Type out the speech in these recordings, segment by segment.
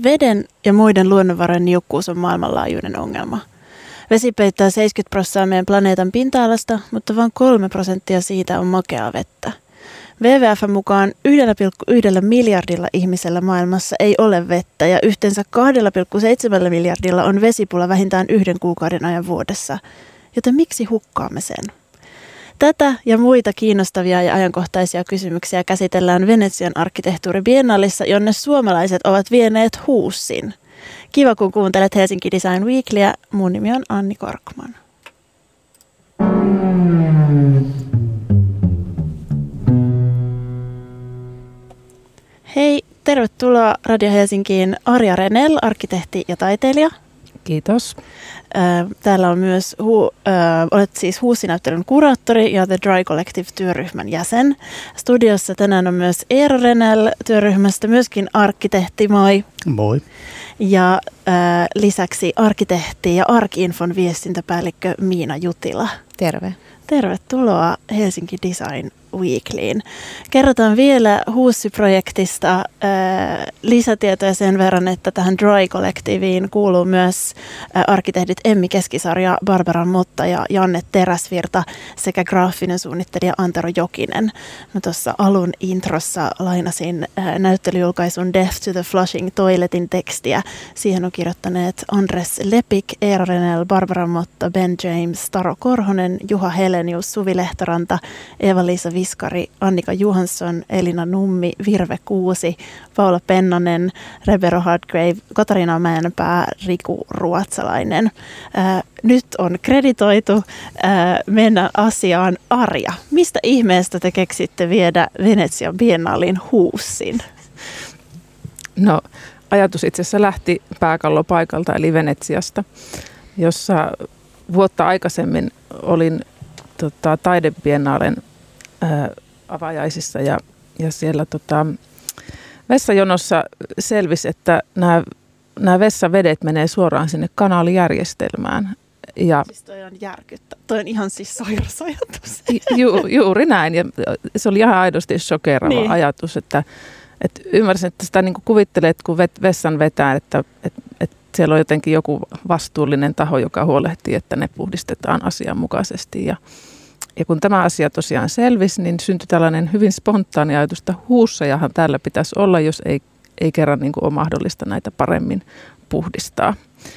Veden ja muiden luonnonvarojen niukkuus on maailmanlaajuinen ongelma. Vesi peittää 70% meidän planeetan pinta-alasta, mutta vain 3% siitä on makeaa vettä. WWF:n mukaan 1,1 miljardilla ihmisellä maailmassa ei ole vettä ja yhteensä 2,7 miljardilla on vesipula vähintään 1 kuukauden ajan vuodessa. Joten miksi hukkaamme sen? Tätä ja muita kiinnostavia ja ajankohtaisia kysymyksiä käsitellään Venetsian arkkitehtuuribiennaalissa, jonne suomalaiset ovat vieneet huussin. Kiva, kun kuuntelet Helsinki Design Weeklyä. Mun nimi on Anni Korkman. Hei, tervetuloa Radio Helsinkiin Arja Renell, arkkitehti ja taiteilija. Kiitos. Täällä on myös, olet siis huussinäyttelyn kuraattori ja The Dry Collective-työryhmän jäsen. Studiossa tänään on myös Eero Renell työryhmästä, myöskin arkkitehti, moi. Moi. Ja lisäksi arkkitehti ja Arkinfon viestintäpäällikkö Miina Jutila. Terve. Tervetuloa Helsinki Design Weeklyin. Kerrotaan vielä Huussi-projektista lisätietoja sen verran, että tähän Dry Collectiveen kuuluu myös arkkitehdit Emmi Keskisarja, Barbara Motta ja Janne Teräsvirta sekä graafinen suunnittelija Antero Jokinen. Mä tuossa alun introssa lainasin näyttelyjulkaisun Death to the Flushing Toiletin tekstiä. Siihen on kirjoittaneet Andres Lepik, Eero Renell, Barbara Motta, Ben James, Taro Korhonen, Juha Helenius, Suvi Lehtoranta, Eva-Liisa Viskari, Annika Johansson, Elina Nummi, Virve Kuusi, Paula Pennanen, Rebero Hardgrave, Katarina Mäenpää, Riku Ruotsalainen. Nyt on kreditoitu. Mennään asiaan. Arja, mistä ihmeestä te keksitte viedä Venetsian biennaalin huussin? No, ajatus itse asiassa lähti pääkallopaikalta eli Venetsiasta, jossa vuotta aikaisemmin olin taidebiennaalen avajaisissa ja siellä vessajonossa selvisi, että nämä vessavedet menee suoraan sinne kanaalijärjestelmään. Ja siis toi on järkyttävä. Toi on ihan siis sairas ajatus. Juuri näin. Ja se oli ihan aidosti shokeraava ajatus, että ymmärsin, että sitä niin kuin kuvittelee, että kun vessan vetää, että siellä on jotenkin joku vastuullinen taho, joka huolehtii, että ne puhdistetaan asianmukaisesti. Ja kun tämä asia tosiaan selvisi, niin syntyi tällainen hyvin spontaani ajatus, että huussejahan täällä pitäisi olla, jos ei kerran niin kuin ole mahdollista näitä paremmin puhdistaa.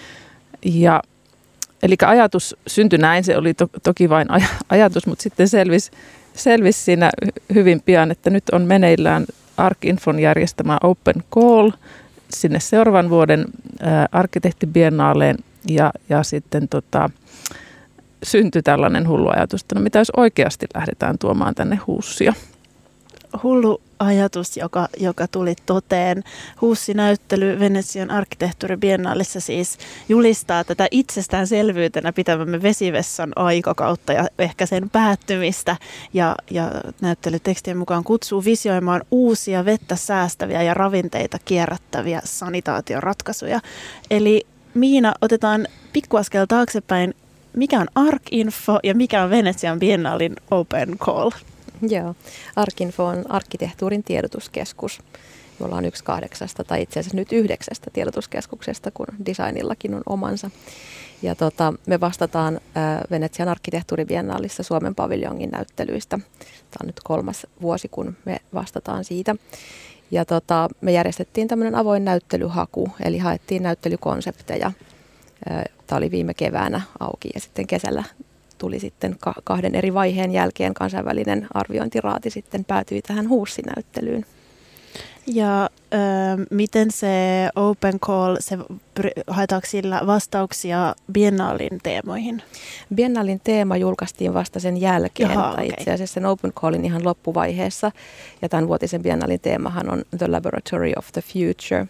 Eli ajatus syntyi näin, se oli toki vain ajatus, mutta sitten selvisi siinä hyvin pian, että nyt on meneillään Arkinfon järjestämä Open Call sinne seuraavan vuoden arkkitehtibiennaaleen ja sitten syntyi tällainen hullu ajatus, että no mitä jos oikeasti lähdetään tuomaan tänne huussia? Hullu ajatus, joka tuli toteen. Huussinäyttely Venetsian arkkitehtuuribiennaalissa siis julistaa tätä itsestäänselvyytenä pitävämme vesivessan aikakautta ja ehkä sen päättymistä. Ja näyttelytekstien mukaan kutsuu visioimaan uusia vettä säästäviä ja ravinteita kierrättäviä sanitaatioratkaisuja. Eli Miina, otetaan pikkuaskel taaksepäin. Mikä on Arkinfo ja mikä on Venetsian biennaalin Open Call? Joo, Arkinfo on arkkitehtuurin tiedotuskeskus, jolla on 1/8 tai itse asiassa nyt 9 tiedotuskeskuksesta, kun designillakin on omansa. Ja me vastataan Venetsian arkkitehtuuribiennaalissa Suomen paviljongin näyttelyistä. Tämä on nyt 3. vuosi, kun me vastataan siitä. Ja me järjestettiin tämmöinen avoin näyttelyhaku, eli haettiin näyttelykonsepteja. Tämä oli viime keväänä auki ja sitten kesällä tuli sitten 2 eri vaiheen jälkeen kansainvälinen arviointiraati sitten päätyi tähän huussinäyttelyyn. Ja miten se Open Call, haetaanko sillä vastauksia biennaalin teemoihin? Biennaalin teema julkaistiin vasta sen jälkeen, okay. Itse asiassa sen Open Callin ihan loppuvaiheessa. Ja tämän vuotisen biennaalin teemahan on The Laboratory of the Future.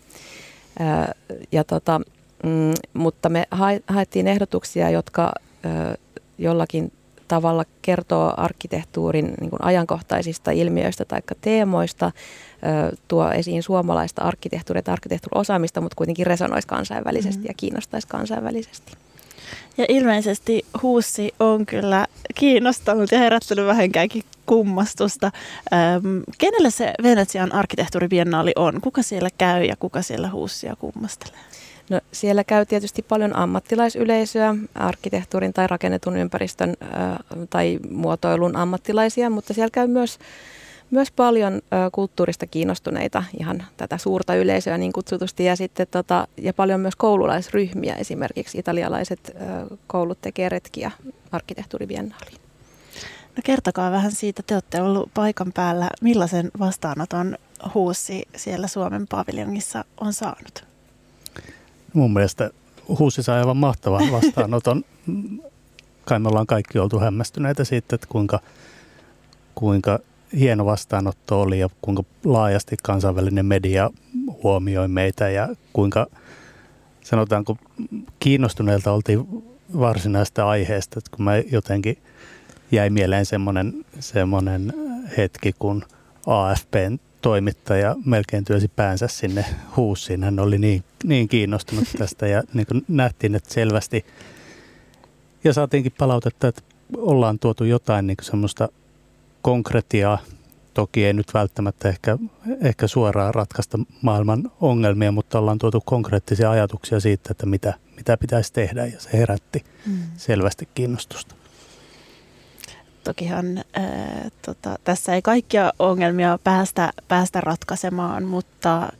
Mutta me haettiin ehdotuksia, jotka jollakin tavalla kertoo arkkitehtuurin niin kuin ajankohtaisista ilmiöistä tai teemoista, tuo esiin suomalaista arkkitehtuuriosaamista, mutta kuitenkin resonoisi kansainvälisesti ja kiinnostaisi kansainvälisesti. Ja ilmeisesti Huussi on kyllä kiinnostanut ja herättänyt vähänkäänkin kummastusta. Kenelle se Venetsian arkkitehtuuribiennaali on? Kuka siellä käy ja kuka siellä Huussia kummastelee? No, siellä käy tietysti paljon ammattilaisyleisöä, arkkitehtuurin tai rakennetun ympäristön tai muotoilun ammattilaisia, mutta siellä käy myös paljon kulttuurista kiinnostuneita, ihan tätä suurta yleisöä niin kutsutusti, ja sitten ja paljon myös koululaisryhmiä, esimerkiksi italialaiset koulut tekee retkiä arkkitehtuuribiennaaliin. No kertokaa vähän siitä, te olette ollut paikan päällä, millaisen vastaanoton Huussi siellä Suomen paviljongissa on saanut? Mun mielestä Huussi sai aivan mahtavan vastaanoton. Kai me ollaan kaikki oltu hämmästyneitä siitä, että kuinka hieno vastaanotto oli ja kuinka laajasti kansainvälinen media huomioi meitä ja kuinka, sanotaanko, kiinnostuneilta oltiin varsinaista aiheesta. Että kun mä jotenkin jäi mieleen semmoinen hetki, kun AFPn toimittaja melkein työsi päänsä sinne Huussiin. Hän oli niin kiinnostunut tästä ja niin kuin nähtiin, että selvästi ja saatiinkin palautetta, että ollaan tuotu jotain niin kuin semmoista konkretiaa. Toki ei nyt välttämättä ehkä suoraan ratkaista maailman ongelmia, mutta ollaan tuotu konkreettisia ajatuksia siitä, että mitä pitäisi tehdä, ja se herätti selvästi kiinnostusta. Tokihan tässä ei kaikkia ongelmia päästä ratkaisemaan, mutta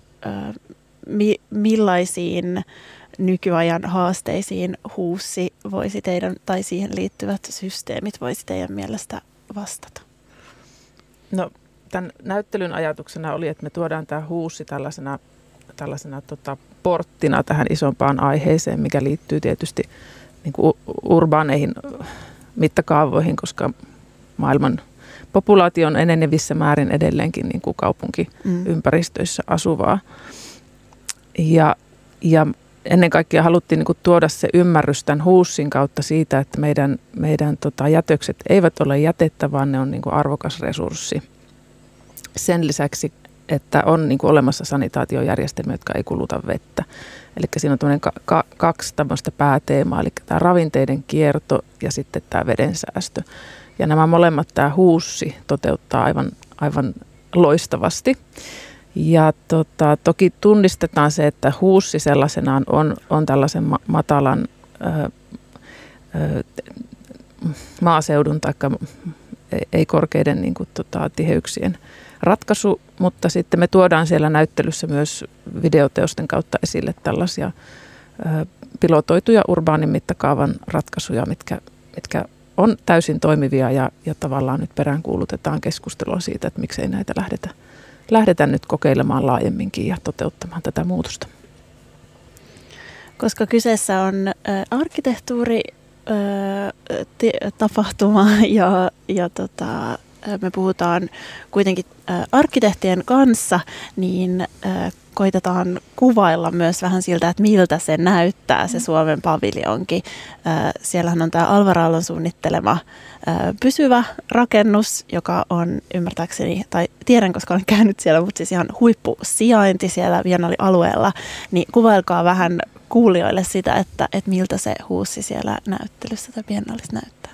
millaisiin nykyajan haasteisiin Huussi voisi teidän, tai siihen liittyvät systeemit voisi teidän mielestä vastata? No, tämän näyttelyn ajatuksena oli, että me tuodaan tämä Huussi tällaisena porttina tähän isompaan aiheeseen, mikä liittyy tietysti niin kuin urbaaneihin mittakaavoihin, koska maailman populaatio on enenevissä määrin edelleenkin niin kuin kaupunkiympäristöissä asuvaa. Ja ennen kaikkea haluttiin niin kuin tuoda se ymmärrys tämän Huussin kautta siitä, että meidän jätökset eivät ole jätettä, vaan ne on niin kuin arvokas resurssi. Sen lisäksi, että on niin kuin olemassa sanitaatiojärjestelmiä, jotka ei kuluta vettä. Eli siinä on kaksi tämmöistä pääteemaa, eli tämä ravinteiden kierto ja sitten tämä vedensäästö. Ja nämä molemmat tämä Huussi toteuttaa aivan loistavasti. Ja toki tunnistetaan se, että Huussi sellaisenaan on tällaisen matalan maaseudun tai ei korkeiden niin kuin, tiheyksien ratkaisu, mutta sitten me tuodaan siellä näyttelyssä myös videoteosten kautta esille tällaisia pilotoituja urbaanin mittakaavan ratkaisuja, mitkä on täysin toimivia ja tavallaan nyt peräänkuulutetaan keskustelua siitä, että miksei näitä lähdetä nyt kokeilemaan laajemminkin ja toteuttamaan tätä muutosta. Koska kyseessä on arkkitehtuuritapahtuma ja me puhutaan kuitenkin arkkitehtien kanssa, niin koitetaan kuvailla myös vähän siltä, että miltä se näyttää se Suomen paviljonki. Siellähän on tämä Alvar Aallon suunnittelema pysyvä rakennus, joka on ymmärtääkseni, tai tiedän, koska olen käynyt siellä, mutta siis ihan huippusijainti siellä biennaalialueella, niin kuvailkaa vähän kuulijoille sitä, että miltä se Huussi siellä näyttelyssä tai biennaalissa näyttää.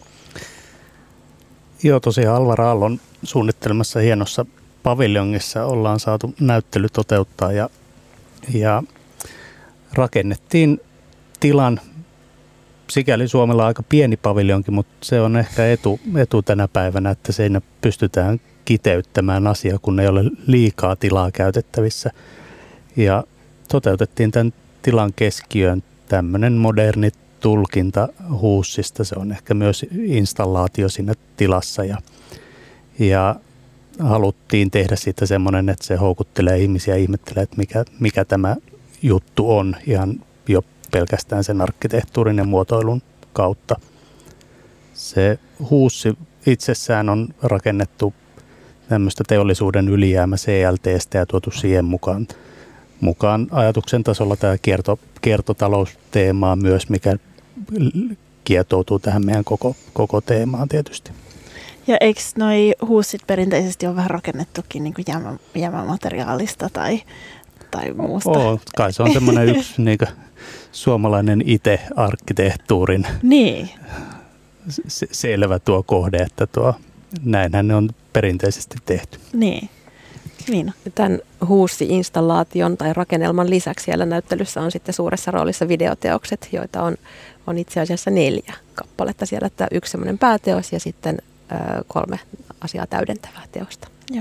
Joo, tosiaan Alvar Aallon suunnittelemassa hienossa paviljongissa ollaan saatu näyttely toteuttaa ja rakennettiin tilan, sikäli Suomella aika pieni paviljonki, mutta se on ehkä etu tänä päivänä, että siinä pystytään kiteyttämään asia, kun ei ole liikaa tilaa käytettävissä. Ja toteutettiin tämän tilan keskiöön tämmöinen moderni tulkinta Huussista. Se on ehkä myös installaatio siinä tilassa ja haluttiin tehdä siitä semmoinen, että se houkuttelee ihmisiä ja ihmettelee, että mikä tämä juttu on ihan jo pelkästään sen arkkitehtuurin ja muotoilun kautta. Se Huussi itsessään on rakennettu tämmöistä teollisuuden ylijäämä CLT:stä ja tuotu siihen mukaan ajatuksen tasolla tämä kiertotalousteemaa myös, mikä kietoutuu tähän meidän koko teemaan tietysti. Ja eikö noi Huussit perinteisesti ole vähän rakennettukin niin kuin jäämämateriaalista tai muusta? Kai se on semmoinen yksi suomalainen IT-arkkitehtuurin Niin. selvä tuo kohde, että näinhän ne on perinteisesti tehty. Niin. Tämän HUSI-installaation tai rakennelman lisäksi siellä näyttelyssä on sitten suuressa roolissa videoteokset, joita on itse asiassa 4 kappaletta siellä, että 1 semmoinen pääteos ja sitten 3 asiaa täydentävää teosta. Joo.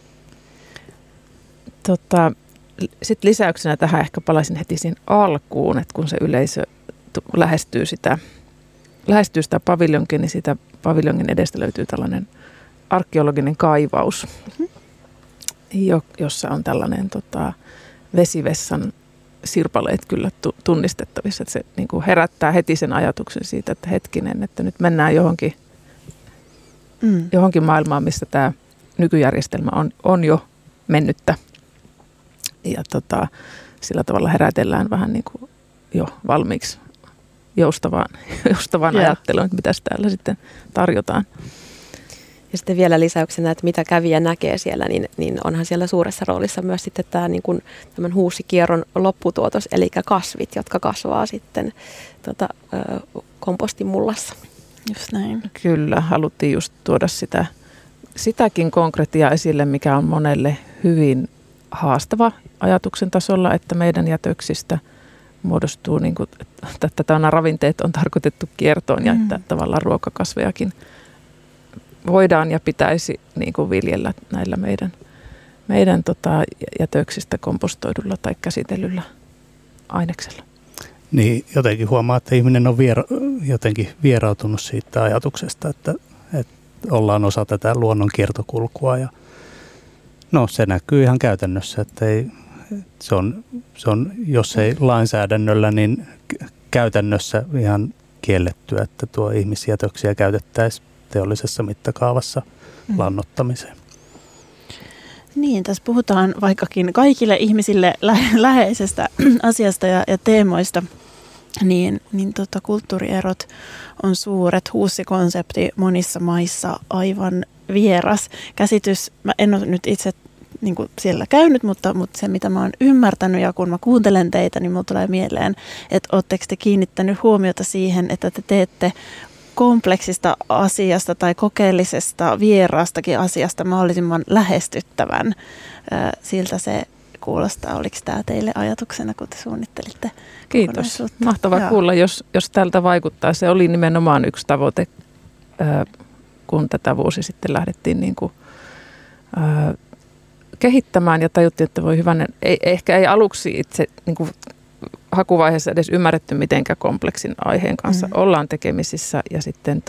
Sitten lisäyksenä tähän ehkä palaisin heti siinä alkuun, että kun se yleisö lähestyy sitä paviljonkia, niin siitä paviljongin edestä löytyy tällainen arkeologinen kaivaus, jossa on tällainen vesivessan sirpaleet kyllä tunnistettavissa. Että se niin kuin herättää heti sen ajatuksen siitä, että hetkinen, että nyt mennään johonkin maailmaan, missä tämä nykyjärjestelmä on jo mennyttä. Ja sillä tavalla herätellään vähän niin kuin jo valmiiksi joustavaan ajatteluun, että mitäs täällä sitten tarjotaan. Ja sitten vielä lisäyksenä, että mitä kävijä näkee siellä, niin onhan siellä suuressa roolissa myös sitten tämä niin kuin tämän HUSI-kierron lopputuotos, eli kasvit, jotka kasvaa sitten kompostimullassa. Just näin. Kyllä, haluttiin just tuoda sitäkin konkretiaa esille, mikä on monelle hyvin haastava ajatuksen tasolla, että meidän jätöksistä muodostuu, niin kuin, että nämä ravinteet on tarkoitettu kiertoon ja että tavallaan ruokakasvejakin voidaan ja pitäisi niin kuin viljellä näillä meidän jätöksistä kompostoidulla tai käsitellyllä aineksella. Niin jotenkin huomaa, että ihminen on jotenkin vierautunut siitä ajatuksesta, että ollaan osa tätä luonnon kiertokulkua ja no se näkyy ihan käytännössä, että se on, jos ei lainsäädännöllä, niin käytännössä ihan kiellettyä, että tuo ihmisjätöksiä käytettäisiin teollisessa mittakaavassa lannoittamiseen. Niin, tässä puhutaan vaikkakin kaikille ihmisille läheisestä asiasta ja teemoista, niin kulttuurierot on suuret. HUSI-konsepti monissa maissa aivan vieras käsitys. Mä en ole nyt itse niin kuin siellä käynyt, mutta se mitä mä oon ymmärtänyt ja kun mä kuuntelen teitä, niin mulla tulee mieleen, että ootteko te kiinnittänyt huomiota siihen, että te teette kompleksista asiasta tai kokeellisesta vieraastakin asiasta mahdollisimman lähestyttävän. Siltä se kuulostaa. Oliko tämä teille ajatuksena, kun te suunnittelitte? Kiitos. Mahtavaa kuulla, jos tältä vaikuttaa. Se oli nimenomaan yksi tavoite, kun tätä vuosi sitten lähdettiin niin kuin, kehittämään ja tajuttiin, että voi hyvänen. Ehkä ei aluksi itse niin kuin hakuvaiheessa edes ymmärretty, mitenkä kompleksin aiheen kanssa ollaan tekemisissä. Ja sitten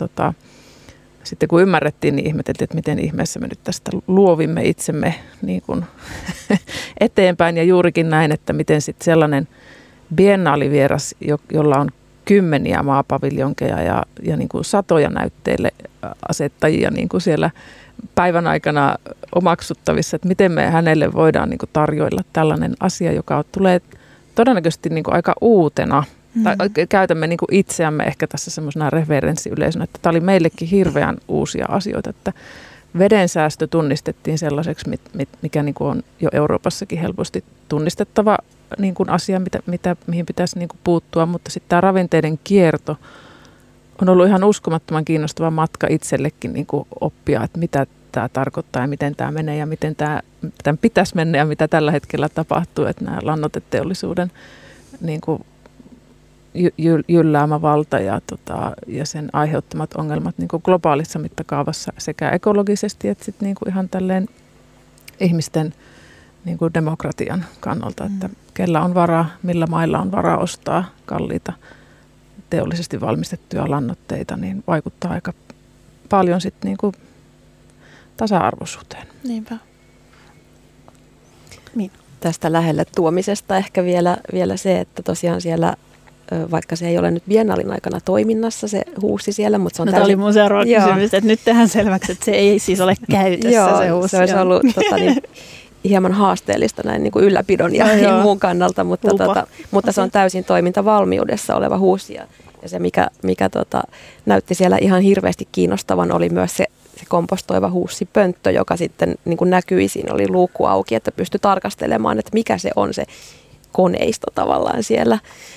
kun ymmärrettiin, niin ihmeteltiin, että miten ihmeessä me nyt tästä luovimme itsemme niin kuin eteenpäin. Ja juurikin näin, että miten sitten sellainen biennaalivieras, jolla on kymmeniä maapaviljonkeja ja niin kuin satoja näytteille asettajia niin kuin siellä päivän aikana omaksuttavissa, että miten me hänelle voidaan niin kuin tarjoilla tällainen asia, joka tulee todennäköisesti niin kuin aika uutena. Tai käytämme niin kuin itseämme ehkä tässä semmoisena referenssiyleisönä, että tämä oli meillekin hirveän uusia asioita, että vedensäästö tunnistettiin sellaiseksi, mikä niin kuin on jo Euroopassakin helposti tunnistettava niin kuin asia, mihin pitäisi niin kuin puuttua, mutta sitten tämä ravinteiden kierto on ollut ihan uskomattoman kiinnostava matka itsellekin niin kuin oppia, että mitä tämä tarkoittaa ja miten tämä menee ja miten tämän pitäisi mennä ja mitä tällä hetkellä tapahtuu, että nämä lannoiteteollisuuden niin kuin jylläämä valta ja sen aiheuttamat ongelmat niin kuin globaalissa mittakaavassa sekä ekologisesti että sitten niin kuin ihan tälleen ihmisten niin kuin demokratian kannalta, että kellä on varaa, millä mailla on varaa ostaa kalliita teollisesti valmistettuja lannoitteita, niin vaikuttaa aika paljon sitten niin kuin tasa-arvoisuuteen. Niinpä. Tästä lähelle tuomisesta ehkä vielä se, että tosiaan siellä, vaikka se ei ole nyt biennaalin aikana toiminnassa se HUSI siellä, mutta se on Tämä oli mun seuraava kysymys, että nyt tehdään selväksi, että se ei siis ole käytössä se HUSI. Se olisi ollut hieman haasteellista näin niin kuin ylläpidon ja muun kannalta, mutta se on täysin toimintavalmiudessa oleva HUSI. Ja se, mikä näytti siellä ihan hirveästi kiinnostavan, oli myös se kompostoiva HUSI-pönttö, joka sitten niin kuin näkyi, siinä oli luukku auki, että pystyi tarkastelemaan, että mikä se on se koneisto tavallaan siellä.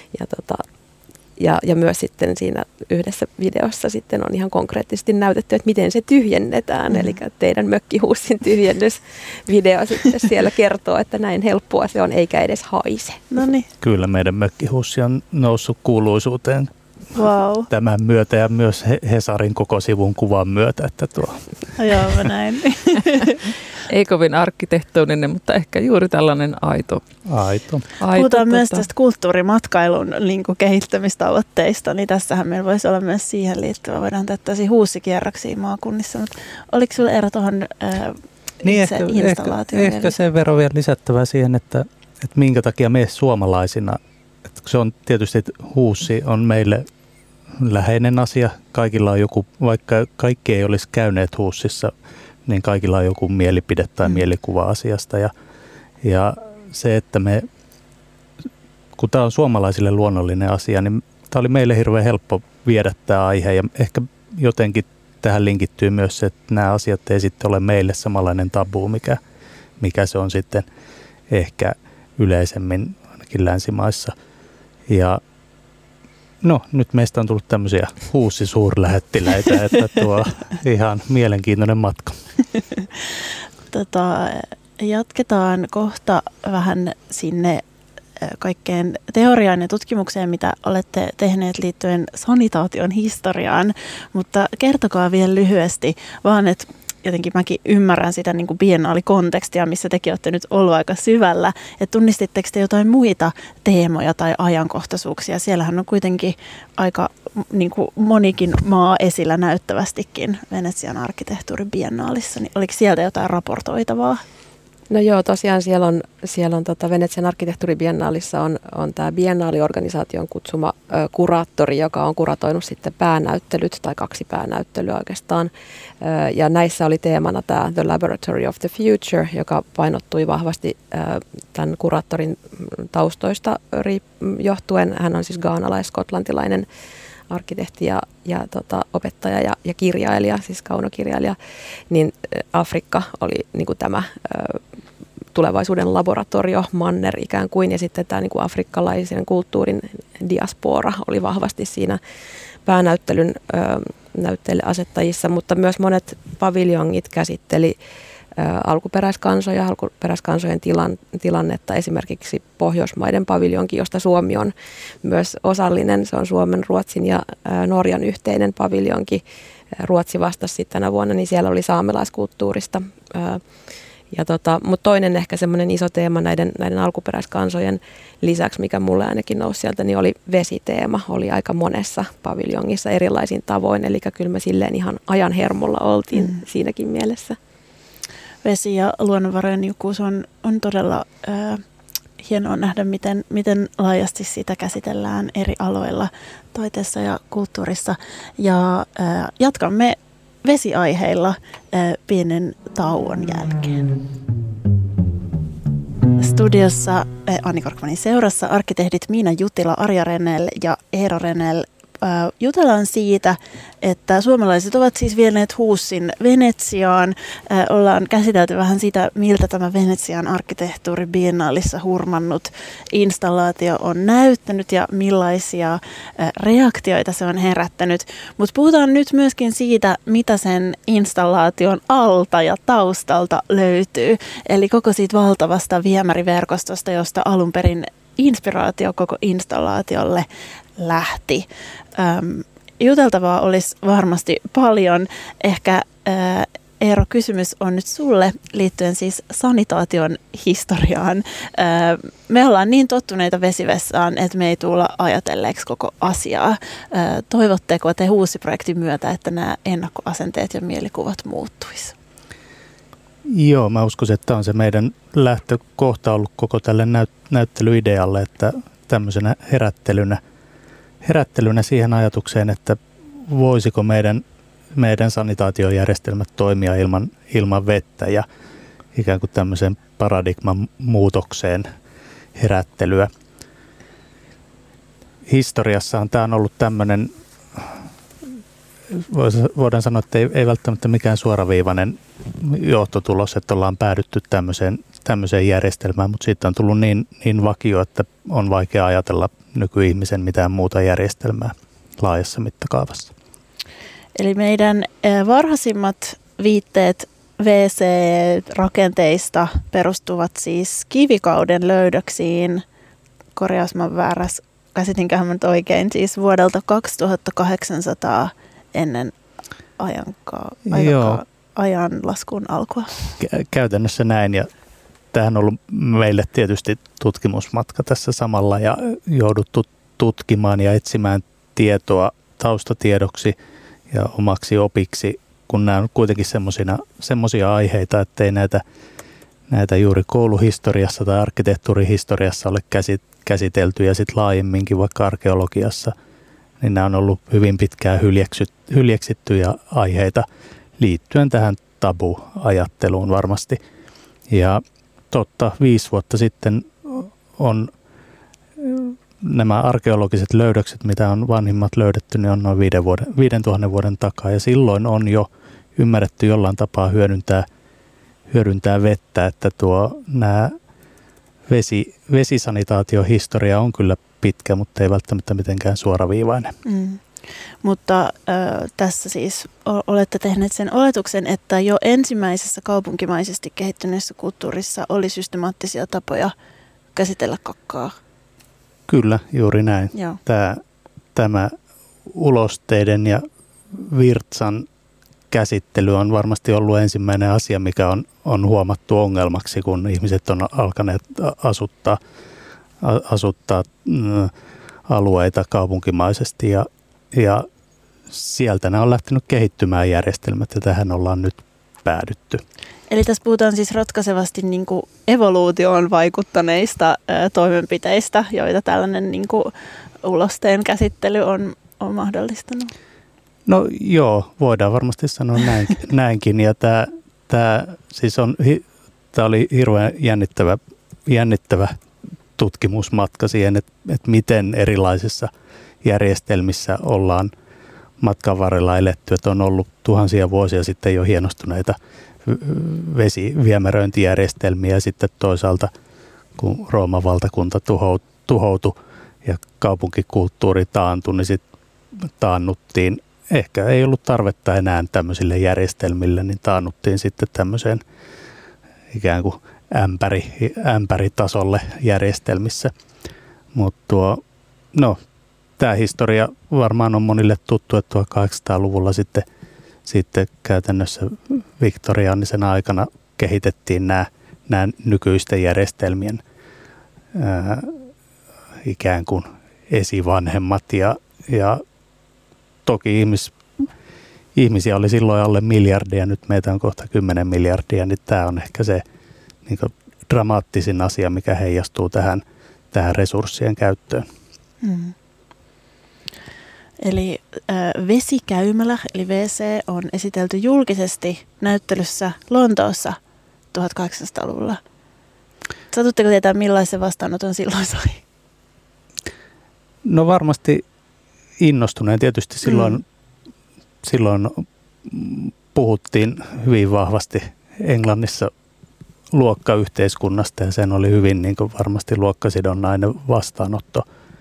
Ja myös sitten siinä yhdessä videossa sitten on ihan konkreettisesti näytetty, että miten se tyhjennetään. Eli teidän mökkihuussin tyhjennysvideo sitten siellä kertoo, että näin helppoa se on, eikä edes haise. Noniin. Kyllä meidän mökkihuussi on noussut kuuluisuuteen tämän myötä ja myös Hesarin koko sivun kuvan myötä. Että Joo, näin. Ei kovin arkkitehtoninen, mutta ehkä juuri tällainen aito. Puhutaan myös tästä kulttuurimatkailun kehittämistavoitteista, niin tässähän meillä voisi olla myös siihen liittyvä. Voidaan tehdä tällaisia huussikierroksia maakunnissa, mutta oliko sinulla Eero tuohon itse installaatioon? Ehkä sen verran vielä lisättävää siihen, että minkä takia me suomalaisina, että se on tietysti, että huussi on meille läheinen asia. Kaikilla on joku, vaikka kaikki ei olisi käyneet huussissa, niin kaikilla on joku mielipide tai mielikuva asiasta. Ja se, että kun tämä on suomalaisille luonnollinen asia, niin tämä oli meille hirveän helppo viedä tämä aihe. Ja ehkä jotenkin tähän linkittyy myös se, että nämä asiat ei sitten ole meille samanlainen tabu, mikä se on sitten ehkä yleisemmin ainakin länsimaissa. Ja no, nyt meistä on tullut tämmöisiä huussisuurlähettiläitä, että ihan mielenkiintoinen matka. Jatketaan kohta vähän sinne kaikkeen teoriaan ja tutkimukseen, mitä olette tehneet liittyen sanitaation historiaan, mutta kertokaa vielä lyhyesti vaan, että jotenkin mäkin ymmärrän sitä niin kuin biennaalikontekstia, missä tekin olette nyt ollut aika syvällä, että tunnistitteko te jotain muita teemoja tai ajankohtaisuuksia? Siellähän on kuitenkin aika niin kuin monikin maa esillä näyttävästikin Venetsian arkkitehtuuribiennaalissa, niin oliko sieltä jotain raportoitavaa? No joo, tosiaan siellä on Venetsian arkkitehtuuribiennaalissa on tämä biennaaliorganisaation kutsuma kuraattori, joka on kuratoinut sitten päänäyttelyt tai 2 päänäyttelyä oikeastaan. Ja näissä oli teemana tämä The Laboratory of the Future, joka painottui vahvasti tämän kuraattorin taustoista johtuen. Hän on siis ghanalais-skotlantilainen arkkitehti ja opettaja ja kirjailija, siis kaunokirjailija, niin Afrikka oli niin kuin tämä tulevaisuuden laboratorio, manner ikään kuin, ja sitten tämä niin kuin afrikkalaisen kulttuurin diaspora oli vahvasti siinä päänäyttelyn näytteille asettajissa, mutta myös monet paviljongit käsitteli alkuperäiskansojen tilannetta, esimerkiksi Pohjoismaiden paviljonki, josta Suomi on myös osallinen. Se on Suomen, Ruotsin ja Norjan yhteinen paviljonki. Ruotsi vastasi sitten tänä vuonna, niin siellä oli saamelaiskulttuurista. Mutta toinen ehkä semmoinen iso teema näiden alkuperäiskansojen lisäksi, mikä mulle ainakin nousi sieltä, niin oli vesiteema. Oli aika monessa paviljongissa erilaisin tavoin, eli kyllä me silleen ihan ajan hermolla oltiin siinäkin mielessä. Vesi ja luonnonvarojen niukkuus on todella hienoa nähdä, miten laajasti sitä käsitellään eri aloilla, taiteessa ja kulttuurissa. Ja jatkamme vesiaiheilla pienen tauon jälkeen. Studiossa Anni Korkmanin seurassa arkkitehdit Miina Jutila, Arja Renell ja Eero Renell. Jutellaan siitä, että suomalaiset ovat siis vieneet huussin Venetsiaan. Ollaan käsitelty vähän sitä, miltä tämä Venetsian arkkitehtuuribiennaalissa hurmannut installaatio on näyttänyt ja millaisia reaktioita se on herättänyt. Mutta puhutaan nyt myöskin siitä, mitä sen installaation alta ja taustalta löytyy. Eli koko siitä valtavasta viemäriverkostosta, josta alun perin inspiraatio koko installaatiolle lähti. Juteltavaa olisi varmasti paljon. Ehkä Eero, kysymys on nyt sulle liittyen siis sanitaation historiaan. Me ollaan niin tottuneita vesivessaan, että me ei tulla ajatelleeksi koko asiaa. Toivotteko te huussiprojektin myötä, että nämä ennakkoasenteet ja mielikuvat muuttuisi? Joo, mä uskoisin, että on se meidän lähtökohta ollut koko tälle näyttelyidealle, että tämmöisenä herättelynä siihen ajatukseen, että voisiko meidän sanitaatiojärjestelmät toimia ilman vettä ja ikään kuin tämmöisen paradigman muutokseen herättelyä. Historiassahan tämä on ollut tämmöinen, voidaan sanoa, että ei välttämättä mikään suoraviivainen johtotulos, että ollaan päädytty tämmöiseen järjestelmään, mutta siitä on tullut niin vakio, että on vaikea ajatella nykyihmisen mitään muuta järjestelmää laajassa mittakaavassa. Eli meidän varhaisimmat viitteet WC-rakenteista perustuvat siis kivikauden löydöksiin, korjaus mä väärässä, käsitinköhän mä nyt oikein, siis vuodelta 2800 ennen ajanlaskun alkua. Käytännössä näin, ja tämähän on ollut meille tietysti tutkimusmatka tässä samalla ja jouduttu tutkimaan ja etsimään tietoa taustatiedoksi ja omaksi opiksi, kun nämä on kuitenkin semmoisia aiheita, ettei näitä juuri kouluhistoriassa tai arkkitehtuurihistoriassa ole käsitelty ja sitten laajemminkin vaikka arkeologiassa, niin nämä on ollut hyvin pitkään hyljeksittyjä aiheita liittyen tähän tabu-ajatteluun varmasti. Ja totta, 5 vuotta sitten on nämä arkeologiset löydökset, mitä on vanhimmat löydetty, niin on noin 5000 vuoden takaa. Ja silloin on jo ymmärretty jollain tapaa hyödyntää vettä, että nämä vesisanitaatiohistoria on kyllä pitkä, mutta ei välttämättä mitenkään suoraviivainen. Mutta tässä siis olette tehneet sen oletuksen, että jo ensimmäisessä kaupunkimaisesti kehittyneessä kulttuurissa oli systemaattisia tapoja käsitellä kakkaa. Kyllä, juuri näin. Tämä ulosteiden ja virtsan käsittely on varmasti ollut ensimmäinen asia, mikä on huomattu ongelmaksi, kun ihmiset on alkaneet asuttaa alueita kaupunkimaisesti ja sieltä nämä on lähtenyt kehittymään järjestelmät ja tähän ollaan nyt päädytty. Eli tässä puhutaan siis ratkaisevasti niin kuin evoluutioon vaikuttaneista toimenpiteistä, joita tällainen niin kuin ulosteen käsittely on mahdollistanut. No joo, voidaan varmasti sanoa näinkin. Ja tämä oli hirveän jännittävä tutkimusmatka siihen, että miten erilaisissa järjestelmissä ollaan matkan varrella eletty. Että on ollut tuhansia vuosia sitten jo hienostuneita vesiviemäröintijärjestelmiä ja sitten toisaalta kun Rooman valtakunta tuhoutui ja kaupunkikulttuuri taantui, niin sitten taannuttiin. Ehkä ei ollut tarvetta enää tämmöisille järjestelmille, niin taannuttiin sitten tämmöiseen ikään kuin ämpäritasolle järjestelmissä. Mutta tämä historia varmaan on monille tuttu, että 1800-luvulla sitten käytännössä viktoriaanisena aikana kehitettiin nämä nykyisten järjestelmien ikään kuin esivanhemmat ja toki ihmisiä oli silloin alle miljardia, nyt meitä on kohta 10 miljardia, niin tämä on ehkä se niin kuin dramaattisin asia, mikä heijastuu tähän resurssien käyttöön. Eli vesikäymälä, eli WC, on esitelty julkisesti näyttelyssä Lontoossa 1800-luvulla. Satutteko tietää, millaisen vastaanoton silloin sai? No varmasti innostuneen. Tietysti silloin puhuttiin hyvin vahvasti Englannissa luokkayhteiskunnasta ja sen oli hyvin niin kuin varmasti luokkasidonnainen vastaanotto.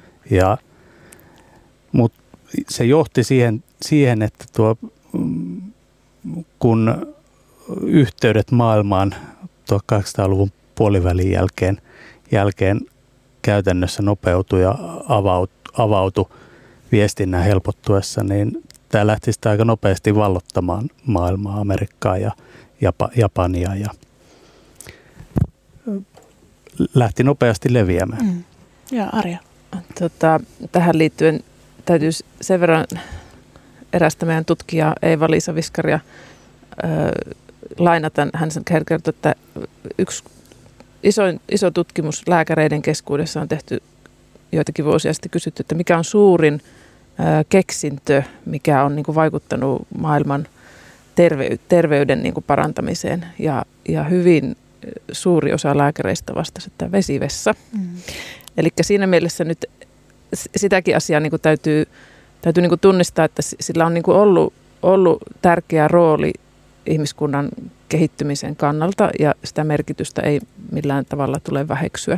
Mutta se johti siihen, että kun yhteydet maailmaan 1800-luvun puolivälin jälkeen käytännössä nopeutui ja avautui viestinnän helpottuessa, niin tämä lähti sitä aika nopeasti vallottamaan maailmaa, Amerikkaa ja Japania ja lähti nopeasti leviämään. Ja Arja. Tähän liittyen täytyy sen verran erästä meidän tutkijaa Eeva-Liisa Viskaria lainata. Hän kertoi, että yksi iso tutkimus lääkäreiden keskuudessa on tehty joitakin vuosia sitten kysytty, että mikä on suurin keksintö, mikä on niin kuin vaikuttanut maailman terveyden niin kuin parantamiseen. Ja hyvin suuri osa lääkäreistä vastasi, että vesivessa. Eli siinä mielessä nyt sitäkin asiaa niin kuin täytyy niin kuin tunnistaa, että sillä on niin kuin ollut tärkeä rooli ihmiskunnan kehittymisen kannalta ja sitä merkitystä ei millään tavalla tule väheksyä.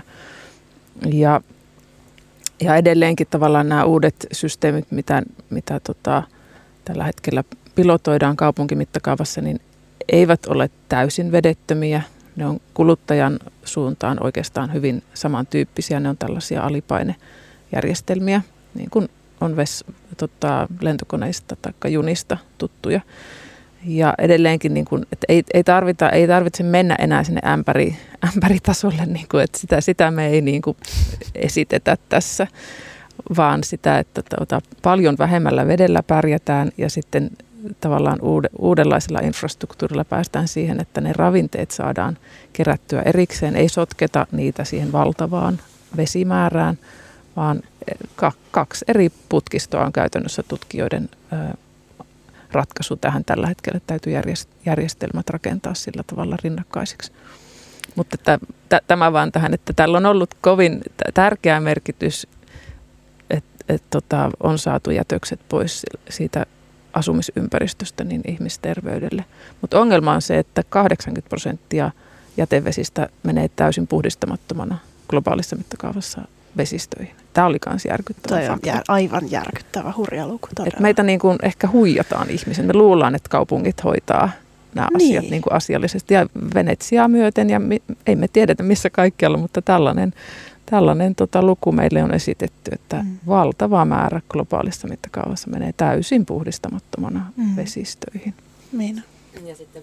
Ja edelleenkin tavallaan nämä uudet systeemit, mitä tällä hetkellä pilotoidaan kaupunkimittakaavassa, niin eivät ole täysin vedettömiä. Ne on kuluttajan suuntaan oikeastaan hyvin samantyyppisiä. Ne on tällaisia alipainejärjestelmiä, niin kuin on lentokoneista tai junista tuttuja. Ja edelleenkin, niin kuin, että ei tarvitse mennä enää sinne ämpäritasolle, niin kuin, että sitä me ei niin kuin esitetä tässä, vaan sitä, että paljon vähemmällä vedellä pärjätään ja sitten tavallaan uudenlaisella infrastruktuurilla päästään siihen, että ne ravinteet saadaan kerättyä erikseen. Ei sotketa niitä siihen valtavaan vesimäärään, vaan 2 eri putkistoa on käytännössä tutkijoiden ratkaisu tähän tällä hetkellä. Täytyy järjestelmät rakentaa sillä tavalla rinnakkaisiksi. Mutta tämä vaan tähän, että tällä on ollut kovin tärkeä merkitys, että on saatu jätökset pois siitä asumisympäristöstä niin ihmisterveydelle. Mutta ongelma on se, että 80% jätevesistä menee täysin puhdistamattomana globaalissa mittakaavassa vesistöihin. Tämä oli myös järkyttävä fakta. Aivan järkyttävä, hurja luku todella. Meitä niin kuin ehkä huijataan ihmisen. Me luullaan, että kaupungit hoitaa nämä asiat niin kuin asiallisesti ja Venetsiaa myöten. Ja ei me tiedetä missä kaikkialla, mutta tällainen luku meille on esitetty, että valtava määrä globaalissa mittakaavassa menee täysin puhdistamattomana vesistöihin. Miina. Ja sitten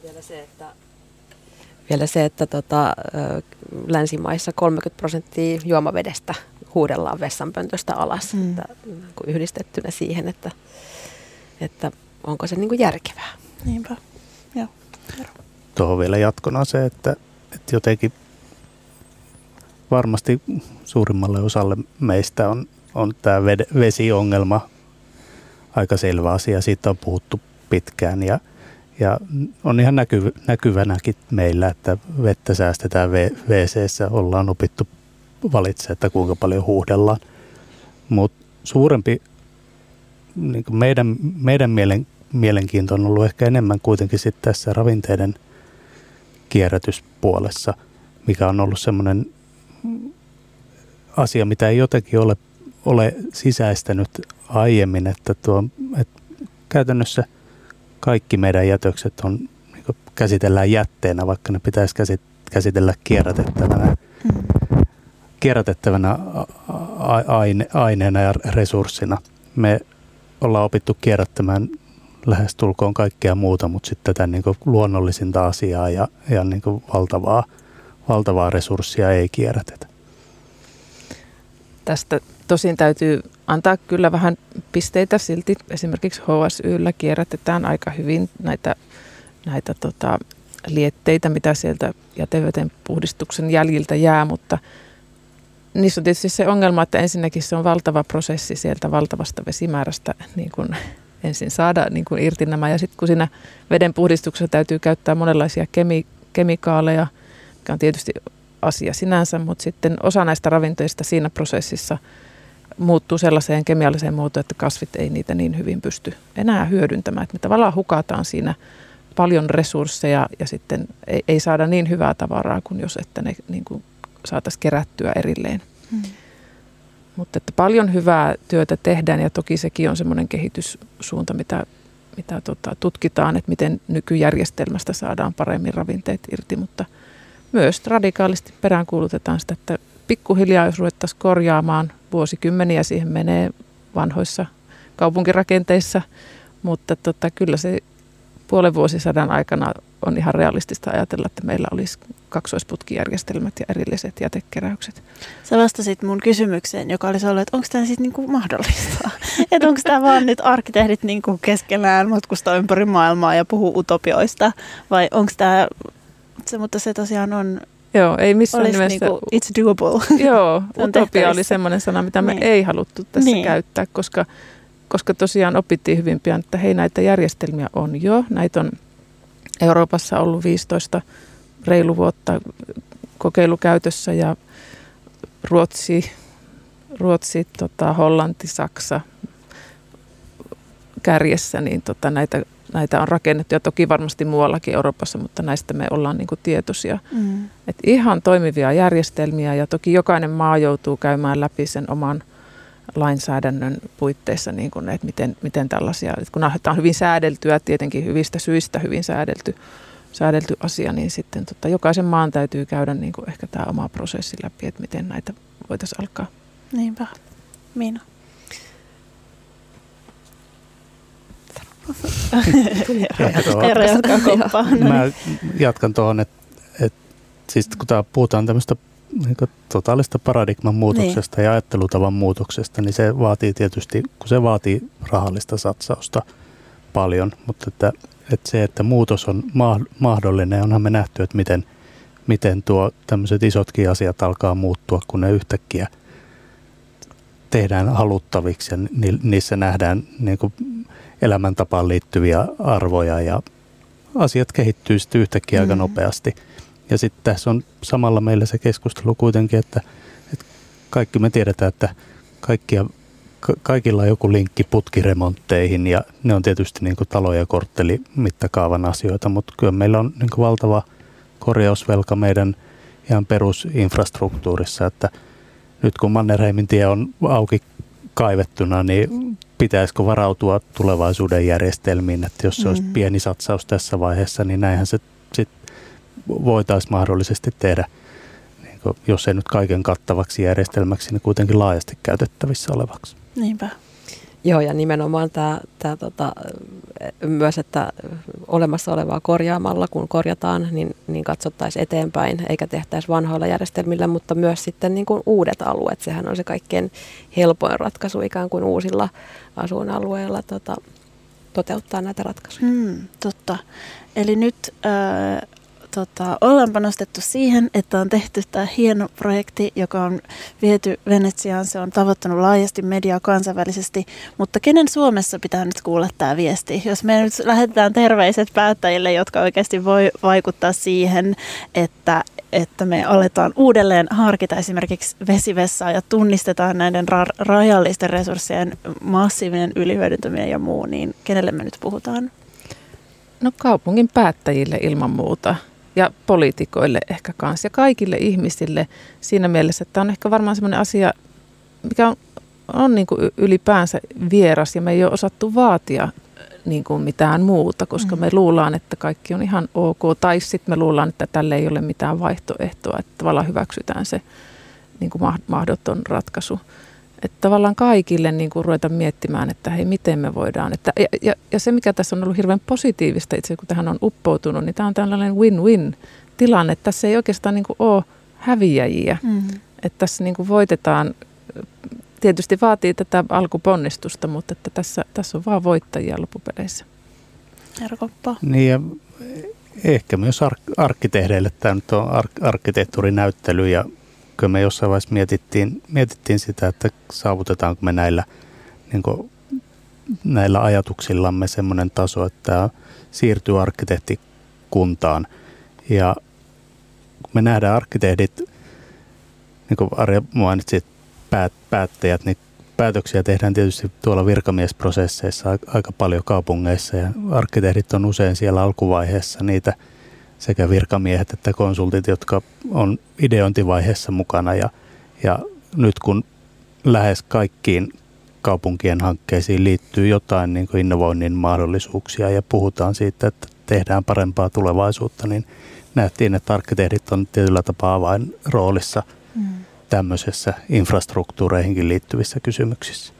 vielä se, että länsimaissa 30% juomavedestä huudellaan vessanpöntöstä alas, että yhdistettynä siihen, että onko se niin kuin järkevää. Niinpä, joo. Tuohon vielä jatkona se, että jotenkin varmasti suurimmalle osalle meistä on tämä vesiongelma aika selvä asia. Siitä on puhuttu pitkään ja on ihan näkyvänäkin meillä, että vettä säästetään WC:ssä. Ollaan opittu valitsemaan, että kuinka paljon huuhdellaan. Mutta suurempi niin kuin meidän mielenkiinto on ollut ehkä enemmän kuitenkin sit tässä ravinteiden kierrätyspuolessa, mikä on ollut semmoinen asia, mitä ei jotenkin ole sisäistänyt aiemmin, että käytännössä kaikki meidän jätökset niin käsitellään jätteenä, vaikka ne pitäisi käsitellä kierrätettävänä aineena ja resurssina. Me ollaan opittu kierrättämään lähestulkoon kaikkea muuta, mutta sitten tätä niin kuin luonnollisinta asiaa ja niin kuin valtavaa resurssia ei kierrätetä. Tästä tosin täytyy antaa kyllä vähän pisteitä silti. Esimerkiksi HSY:llä kierrätetään aika hyvin näitä lietteitä, mitä sieltä jäteveden puhdistuksen jäljiltä jää, mutta niissä on tietysti se ongelma, että ensinnäkin se on valtava prosessi sieltä valtavasta vesimäärästä niin kuin ensin saada niin kuin irti nämä. Ja sitten kun siinä veden puhdistuksessa täytyy käyttää monenlaisia kemikaaleja, mikä on tietysti asia sinänsä, mutta sitten osa näistä ravinteista siinä prosessissa muuttuu sellaiseen kemialliseen muotoon, että kasvit ei niitä niin hyvin pysty enää hyödyntämään. Että me tavallaan hukataan siinä paljon resursseja ja sitten ei saada niin hyvää tavaraa kuin jos että ne niin kuin saataisiin kerättyä erilleen. Mutta että paljon hyvää työtä tehdään ja toki sekin on semmoinen kehityssuunta, mitä tutkitaan, että miten nykyjärjestelmästä saadaan paremmin ravinteet irti, mutta myös radikaalisti peräänkuulutetaan sitä, että pikkuhiljaa jos ruvettaisiin korjaamaan, vuosikymmeniä siihen menee vanhoissa kaupunkirakenteissa, mutta kyllä se puolen vuosisadan aikana on ihan realistista ajatella, että meillä olisi kaksoisputkijärjestelmät ja erilliset jätekeräykset. Sä vastasit mun kysymykseen, joka oli ollut, että onko tämä siis niinku mahdollista? Että onko tämä vaan nyt arkkitehdit niinku keskenään matkustaa ympäri maailmaa ja puhuu utopioista? Vai onko tämä, mutta se tosiaan on, joo, ei missään nimessä. Niinku, it's doable. Joo, utopia oli semmoinen sana, mitä me ei haluttu tässä käyttää, koska tosiaan opittiin hyvin pian, että hei, näitä järjestelmiä on jo. Näitä on Euroopassa ollut 15 reilu vuotta kokeilukäytössä ja Ruotsi, Hollanti, Saksa kärjessä, niin näitä on rakennettu ja toki varmasti muuallakin Euroopassa, mutta näistä me ollaan niin kuin tietoisia. Et ihan toimivia järjestelmiä ja toki jokainen maa joutuu käymään läpi sen oman lainsäädännön puitteissa, niin kuin, että miten tällaisia, että kun tämä on hyvin säädeltyä, tietenkin hyvistä syistä hyvin säädelty asia, niin sitten jokaisen maan täytyy käydä niin kuin ehkä tämä oma prosessi läpi, että miten näitä voitaisiin alkaa. Niinpä. Miina. Eero jatkaa komppaa. Mä jatkan tuohon, että siis kun puhutaan tämmöistä niin totaalista paradigman muutoksesta ja ajattelutavan muutoksesta, niin se vaatii tietysti, kun se vaatii rahallista satsausta paljon, mutta että se, että muutos on mahdollinen, onhan me nähty, että miten tuo tämmöiset isotkin asiat alkaa muuttua, kun ne yhtäkkiä tehdään haluttaviksi ja niissä nähdään niin kuin elämäntapaan liittyviä arvoja ja asiat kehittyy sitten yhtäkkiä aika nopeasti. Ja sitten tässä on samalla meillä se keskustelu kuitenkin, että kaikki me tiedetään, että kaikilla on joku linkki putkiremontteihin ja ne on tietysti niin kuin talo- ja korttelimittakaavan asioita, mutta kyllä meillä on niin kuin valtava korjausvelka meidän ihan perusinfrastruktuurissa, että nyt kun Mannerheimin tie on auki kaivettuna, niin pitäisikö varautua tulevaisuuden järjestelmiin, että jos se olisi pieni satsaus tässä vaiheessa, niin näinhän se sitten voitaisiin mahdollisesti tehdä, niin kuin, jos ei nyt kaiken kattavaksi järjestelmäksi, niin kuitenkin laajasti käytettävissä olevaksi. Niinpä. Joo, ja nimenomaan tämä myös, että olemassa olevaa korjaamalla, kun korjataan, niin katsottaisiin eteenpäin, eikä tehtäisi vanhoilla järjestelmillä, mutta myös sitten niin kuin uudet alueet. Sehän on se kaikkein helpoin ratkaisu ikään kuin uusilla asuinalueilla toteuttaa näitä ratkaisuja. Totta. Eli nyt ollaan panostettu siihen, että on tehty tämä hieno projekti, joka on viety Venetsiaan. Se on tavoittanut laajasti mediaa kansainvälisesti, mutta kenen Suomessa pitää nyt kuulla tämä viesti? Jos me nyt lähetetään terveiset päättäjille, jotka oikeasti voi vaikuttaa siihen, että me aletaan uudelleen harkita esimerkiksi vesivessaa ja tunnistetaan näiden rajallisten resurssien massiivinen ylihyödyntäminen ja muu, niin kenelle me nyt puhutaan? No kaupungin päättäjille ilman muuta. Ja poliitikoille ehkä kanssa ja kaikille ihmisille siinä mielessä, että on ehkä varmaan sellainen asia, mikä on niin kuin ylipäänsä vieras ja me ei ole osattu vaatia niin kuin mitään muuta, koska me luullaan, että kaikki on ihan ok tai sitten me luullaan, että tälle ei ole mitään vaihtoehtoa, että tavallaan hyväksytään se niin kuin mahdoton ratkaisu. Että tavallaan kaikille niin kuin ruveta miettimään, että hei, miten me voidaan. Että, ja se, mikä tässä on ollut hirveän positiivista, itse kun tähän on uppoutunut, niin tämä on tällainen win-win tilanne. Tässä ei oikeastaan niin kuin ole häviäjiä. Että tässä niin kuin voitetaan, tietysti vaatii tätä alkuponnistusta, mutta että tässä on vaan voittajia loppupeleissä. Eero Koppa. Niin ja ehkä myös arkkitehdeille tämä nyt on arkkitehtuurinäyttely ja kyllä me jossain vaiheessa mietittiin sitä, että saavutetaanko me näillä ajatuksillamme semmoinen taso, että tämä siirtyy arkkitehtikuntaan. Ja kun me nähdään arkkitehdit, niin kuin Arja mainitsi, päättäjät, niin päätöksiä tehdään tietysti tuolla virkamiesprosesseissa aika paljon kaupungeissa ja arkkitehdit on usein siellä alkuvaiheessa niitä sekä virkamiehet että konsultit, jotka on ideointivaiheessa mukana ja nyt kun lähes kaikkiin kaupunkien hankkeisiin liittyy jotain niin kuin innovoinnin mahdollisuuksia ja puhutaan siitä, että tehdään parempaa tulevaisuutta, niin nähtiin, että arkkitehdit on tietyllä tapaa avainroolissa tämmöisessä infrastruktuureihinkin liittyvissä kysymyksissä.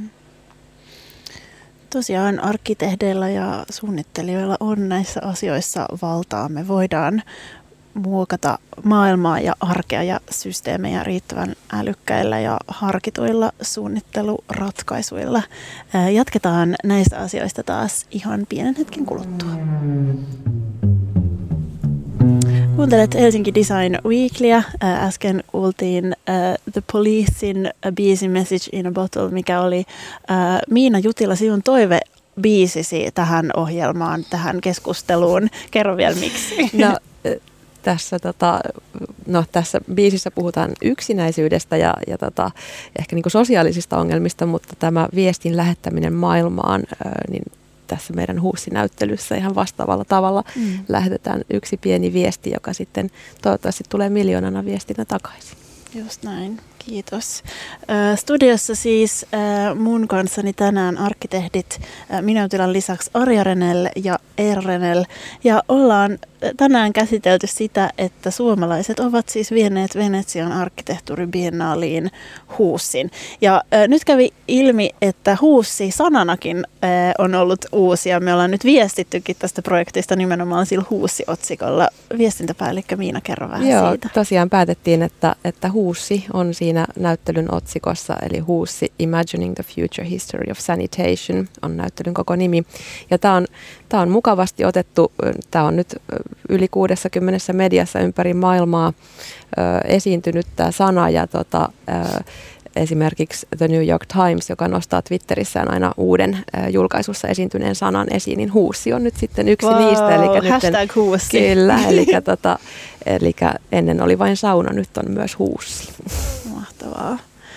Tosiaan arkkitehdeillä ja suunnittelijoilla on näissä asioissa valtaa. Me voidaan muokata maailmaa ja arkea ja systeemejä riittävän älykkäillä ja harkituilla suunnitteluratkaisuilla. Jatketaan näistä asioista taas ihan pienen hetken kuluttua. Kuuntelet Helsinki Design Weeklyä. Äsken kuultiin The Policein biisi Message in a Bottle, mikä oli Miina Jutila sinun toivebiisisi tähän ohjelmaan, tähän keskusteluun. Kerro vielä miksi. Tässä biisissä puhutaan yksinäisyydestä ja ehkä niin kuin sosiaalisista ongelmista, mutta tämä viestin lähettäminen maailmaan niin tässä meidän Huussi-näyttelyssä ihan vastaavalla tavalla lähetetään yksi pieni viesti, joka sitten toivottavasti tulee miljoonana viestinä takaisin. Just näin. Kiitos. Studiossa siis mun kanssani tänään arkkitehdit Minäutilan lisäksi Arja Renell ja Eero Renell. Ja ollaan tänään käsitelty sitä, että suomalaiset ovat siis vieneet Venetsian arkkitehtuuribiennaaliin Huussin. Ja nyt kävi ilmi, että Huussi sananakin on ollut uusi ja me ollaan nyt viestittykin tästä projektista nimenomaan sillä Huussi-otsikolla. Viestintäpäällikkö Miina, kerro vähän siitä. Tosiaan päätettiin, että Huussi on siinä näyttelyn otsikossa, eli Huussi Imagining the Future History of Sanitation on näyttelyn koko nimi. Ja tämä on mukavasti otettu, tämä on nyt yli 60 mediassa ympäri maailmaa esiintynyt tämä sana ja esimerkiksi The New York Times, joka nostaa Twitterissään aina uuden julkaisussa esiintyneen sanan esiin, niin Huussi on nyt sitten yksi niistä. Eli hashtag Huussi. Kyllä, eli ennen oli vain sauna, nyt on myös Huussi. Mahtavaa.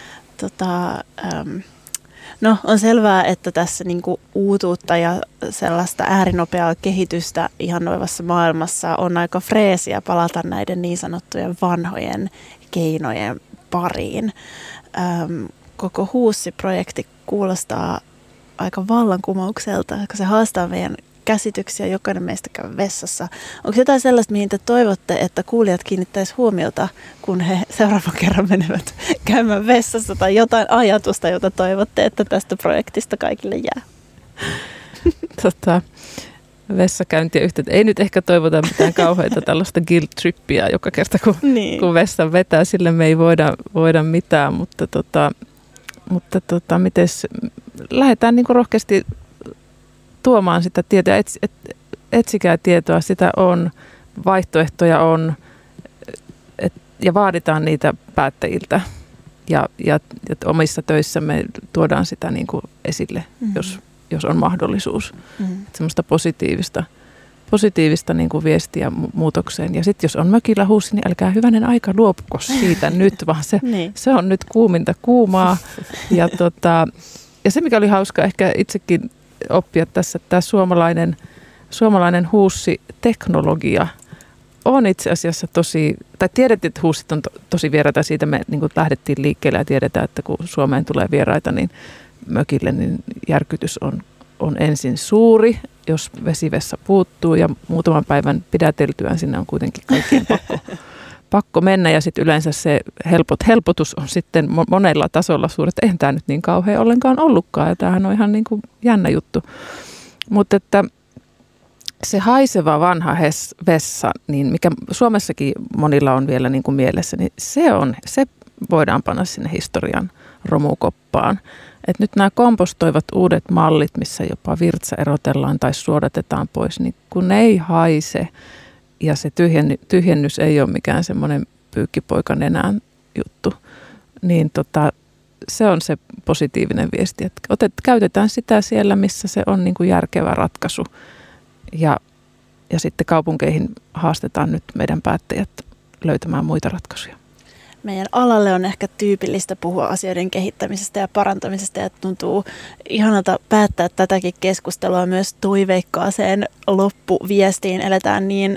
No, on selvää, että tässä niinku uutuutta ja sellaista äärinopeaa kehitystä ihannoivassa maailmassa on aika freesiä palata näiden niin sanottujen vanhojen keinojen pariin. Koko Huussi-projekti kuulostaa aika vallankumoukselta, kun se haastaa meidän käsityksiä, jokainen meistä käy vessassa. Onko jotain sellaista, mihin te toivotte, että kuulijat kiinnittäisivät huomiota, kun he seuraavan kerran menevät käymään vessassa, tai jotain ajatusta, jota toivotte, että tästä projektista kaikille jää? Vessakäyntiä yhteyttä. Ei nyt ehkä toivota mitään kauheita tällaista guilt trippiä joka kerta, kun vessan vetää, sille me ei voida mitään, mutta mites lähdetään niin kuin rohkeasti tuomaan sitä tietoa, etsikää tietoa, sitä on, vaihtoehtoja on ja vaaditaan niitä päättäjiltä ja omissa töissämme tuodaan sitä niin kuin esille, jos on mahdollisuus. Semmoista positiivista niin kuin viestiä muutokseen. Ja sitten jos on mökillä Huussi, niin älkää hyvänen aika luopuko siitä nyt, vaan se on nyt kuuminta kuumaa. Ja se, mikä oli hauska ehkä itsekin oppia tässä, että tämä suomalainen Huussi-teknologia on itse asiassa tiedettiin, että Huussit on tosi vieraita, siitä me niin kuin lähdettiin liikkeelle ja tiedetään, että kun Suomeen tulee vieraita, niin mökille, niin järkytys on ensin suuri, jos vesivessa puuttuu ja muutaman päivän pidäteltyään sinne on kuitenkin kaikkien pakko mennä ja sitten yleensä se helpotus on sitten monella tasolla suuri, että eihän tämä nyt niin kauhean ollenkaan ollutkaan ja tämähän on ihan niin kuin jännä juttu. Mutta että se haiseva vanha vessa, niin mikä Suomessakin monilla on vielä niin kuin mielessä, niin se voidaan panna sinne historian romukoppaan. Et nyt nämä kompostoivat uudet mallit, missä jopa virtsa erotellaan tai suodatetaan pois, niin kun ne ei haise ja se tyhjennys ei ole mikään semmoinen pyykkipoikan enää juttu, niin se on se positiivinen viesti, että käytetään sitä siellä, missä se on niin kuin järkevä ratkaisu ja sitten kaupunkeihin haastetaan nyt meidän päättäjät löytämään muita ratkaisuja. Meidän alalle on ehkä tyypillistä puhua asioiden kehittämisestä ja parantamisesta ja tuntuu ihanalta päättää tätäkin keskustelua myös toiveikkaaseen loppuviestiin. Eletään niin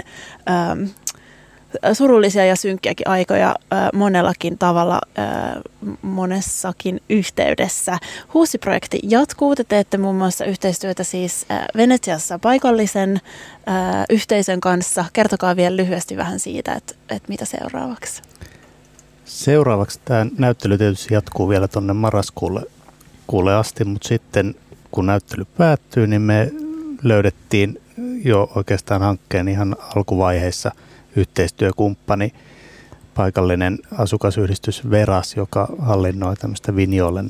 surullisia ja synkkiäkin aikoja monellakin tavalla, monessakin yhteydessä. Huussi-projekti jatkuu. Te teette muun muassa yhteistyötä siis Venetsiassa paikallisen yhteisön kanssa. Kertokaa vielä lyhyesti vähän siitä, että mitä seuraavaksi. Seuraavaksi tämä näyttely tietysti jatkuu vielä tuonne marraskuulle asti, mutta sitten kun näyttely päättyy, niin me löydettiin jo oikeastaan hankkeen ihan alkuvaiheessa yhteistyökumppani, paikallinen asukasyhdistys Veras, joka hallinnoi tämmöistä Vinjolen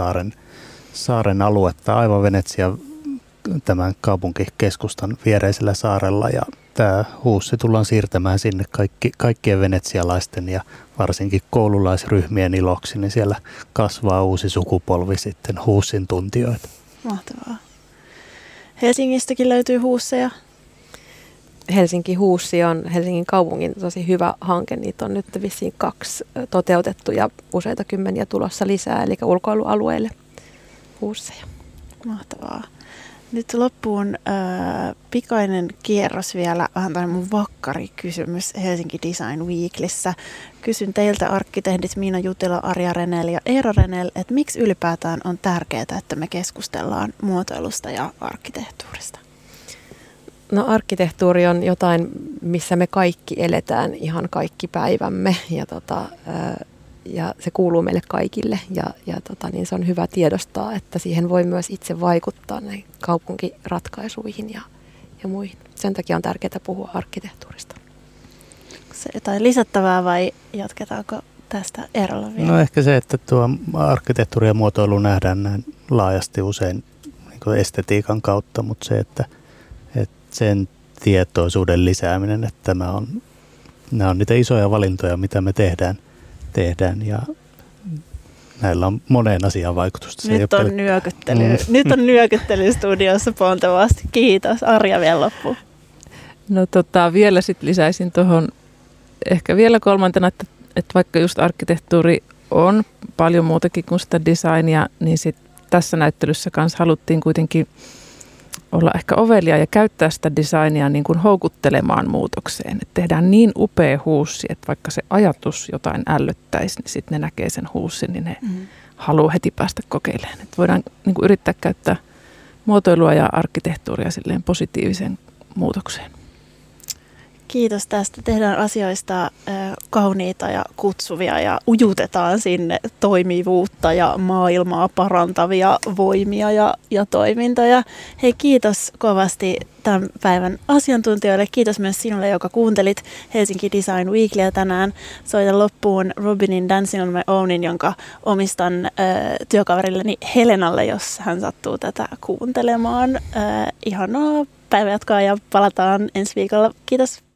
saaren aluetta aivan Venetsian tämän kaupunkikeskustan viereisellä saarella, ja tämä Huussi tullaan siirtämään sinne kaikkien venetsialaisten ja varsinkin koululaisryhmien iloksi, niin siellä kasvaa uusi sukupolvi sitten Huussin tuntijoita. Mahtavaa. Helsingistäkin löytyy Huusseja. Helsinki Huussi on Helsingin kaupungin tosi hyvä hanke. Niitä on nyt vissiin 2 toteutettu ja useita kymmeniä tulossa lisää, eli ulkoilualueille Huusseja. Mahtavaa. Nyt loppuun pikainen kierros vielä, vähän tämmöinen mun vakkarikysymys Helsinki Design Weeklissä. Kysyn teiltä arkkitehdit Miina Jutila, Arja Renel ja Eero Renel, että miksi ylipäätään on tärkeää, että me keskustellaan muotoilusta ja arkkitehtuurista? No arkkitehtuuri on jotain, missä me kaikki eletään ihan kaikki päivämme ja se kuuluu meille kaikille niin se on hyvä tiedostaa, että siihen voi myös itse vaikuttaa näihin kaupunkiratkaisuihin ja muihin. Sen takia on tärkeää puhua arkkitehtuurista. Se jotain lisättävää vai jatketaanko tästä Eerolla vielä? No ehkä se, että tuo arkkitehtuuri ja muotoilu nähdään näin laajasti usein niin estetiikan kautta, mutta se, että sen tietoisuuden lisääminen, että nämä on niitä isoja valintoja, mitä me tehdään ja näillä on moneen asiaan vaikutusta. Nyt on nyökyttely studiossa pontevasti. Kiitos. Arja vielä loppuun. No vielä sitten lisäisin tuohon ehkä vielä kolmantena, että vaikka just arkkitehtuuri on paljon muutakin kuin sitä designia, niin sit tässä näyttelyssä kanssa haluttiin kuitenkin olla ehkä ovelia ja käyttää sitä designia niin kuin houkuttelemaan muutokseen. Et tehdään niin upea huussi, että vaikka se ajatus jotain ällöttäisi, niin sitten ne näkee sen huussin, niin ne haluaa heti päästä kokeilemaan. Et voidaan niin kuin yrittää käyttää muotoilua ja arkkitehtuuria silleen positiiviseen muutokseen. Kiitos tästä. Tehdään asioista kauniita ja kutsuvia ja ujutetaan sinne toimivuutta ja maailmaa parantavia voimia ja toimintoja. Hei, kiitos kovasti tämän päivän asiantuntijoille. Kiitos myös sinulle, joka kuuntelit Helsinki Design Weeklyä tänään. Soitan loppuun Robinin Dancing on My Ownin, jonka omistan työkaverilleni Helenalle, jos hän sattuu tätä kuuntelemaan. Ihanaa päivänjatkoa ja palataan ensi viikolla. Kiitos.